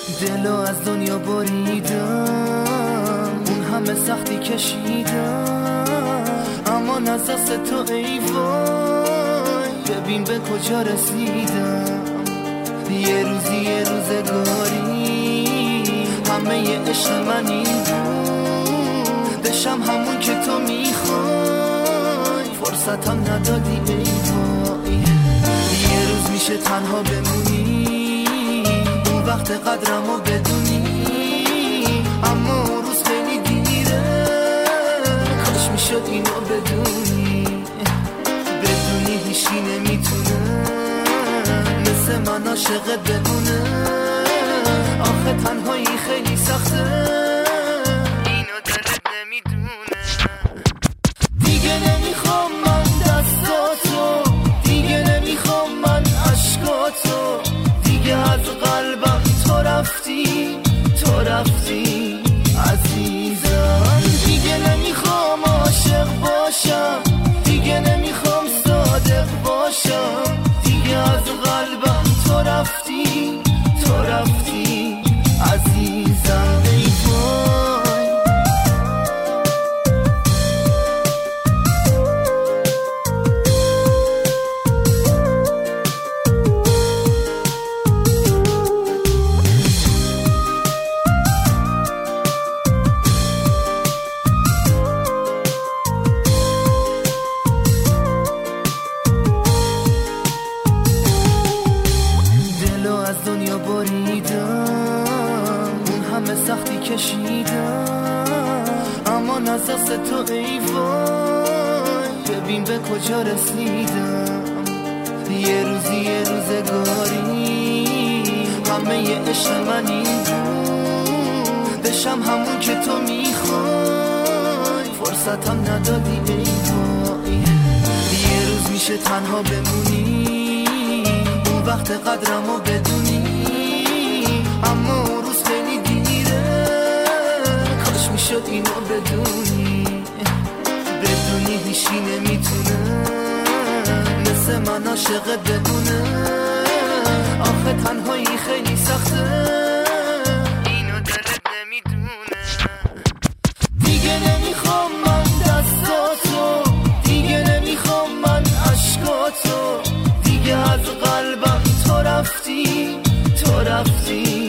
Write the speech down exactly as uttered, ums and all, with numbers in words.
دلو از دنیا بریدم، اون همه سختی کشیدم، اما از دست تو ای وای ببین به کجا رسیدم. یه روزی یه روزگاری همه ی عشق من این بود، دشم همون که تو میخوای، فرصتم ندادی ای وای. یه روز میشه تنها بمونی، اون وقت قدرمو بدونی، اما اون روز خیلی دیره، کاش میشد اینو بدونی. بدونی هیچی نمیتونه مثل من عاشقت بمونه، آخه تنهایی خیلی سخته، اینو دلت نمیدونه. دیگه نمیخوام من دستاتو، دیگه نمیخوام من عشقاتو، دیگه از قلبم تو رفتی، تو رفتی عزیزم. دیگه نمیخوام عاشق باشم، دیگه نمیخوام صادق باشم، دیگه از قلبم تو رفتی، تو رفتی عزیزم ای وای. دنیا بریدم، اون همه سختی کشیدم، اما از دست تو ای وای ببین به کجا رسیدم. یه روزی یه روزگاری همه ی عشق من این بود، دشم همون که تو میخوای، فرصتم ندادی ای وای. یه روز میشه تنها بمونی، وقت قدرمو بدونی، اما اون روز خیلی دیره، کاش میشد اینو بدونی. بدونی هیچی نمیتونه مثل من عاشقت بمونه، آخه تنهایی خیلی سخته، اینو دلت نمیدونه. دیگه نمیخوام من دستاتو، دیگه نمیخوام من عشقاتو، دیگه از قلبم تو رفتی، تو رفتی